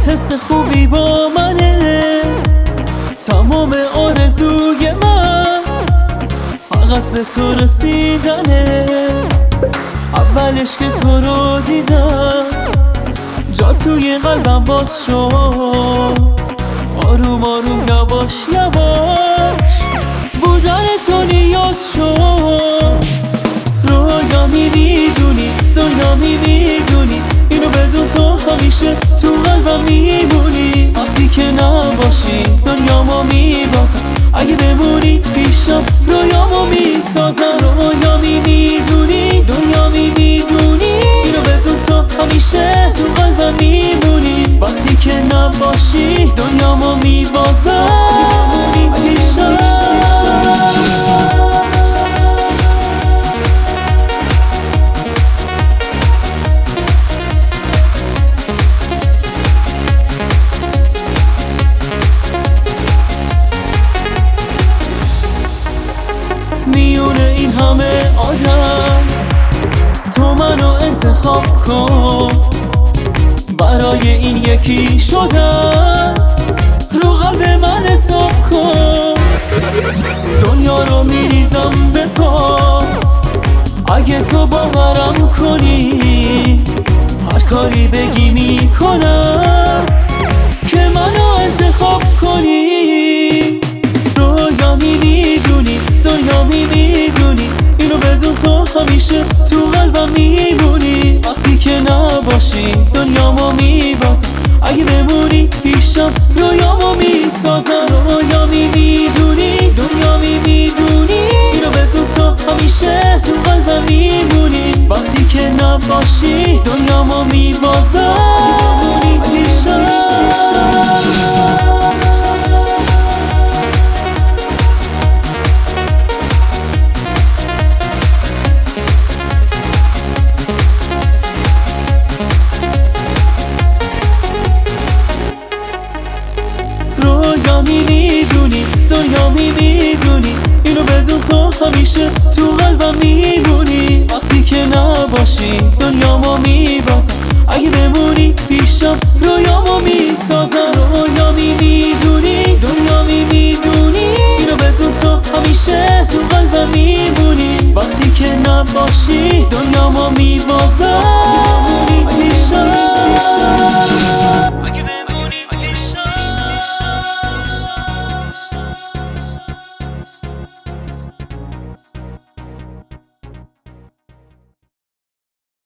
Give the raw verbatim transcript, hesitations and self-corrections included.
حس خوبی با منه، تمام آرزوی من فقط به تو رسیدنه. اولش که تو رو دیدم جا توی قلبم باز شد، آروم آروم یواش یواش بودن تو نیاز شد. رویا میدونی دنیا میدونی اینو بدون تو همیشه تو قلبم میمونی. وقتی که نباشی دنیامو میبازم، اگه بمونی پیشم رویامو میسازم. رویا میدونی دنیا میدونی اینو بدون تو همیشه تو قلبم میمونی. وقتی که نباشی دنیامو میبازم، اگه بمونی پیشم. میونه این همه آدم تو منو انتخاب کن، برای این یکی شدن رو قلب من حساب کن. دنیا رو میریزم به پات اگه تو باورم کنی، هر کاری بگی میکنم که منو انتخاب کنی. رویا میدونی دنیا میدونی اینو بدون تو همیشه تو قلبم میمونی. وقتی که نباشی دنیامو میبازم، اگه بمونی پیشم رویامو میسازم. رویا میدونی دنیا میدونی اینو بدون تو همیشه تو قلبم میمونی. وقتی که نباشی دنیامو میبازم، اگه بمونی پیشم. رویا میدونی دنیا میدونی اینو بدون تو همیشه تو قلبم میمونی. وقتی که نباشی دنیامو میبازم، اگه بمونی پیشم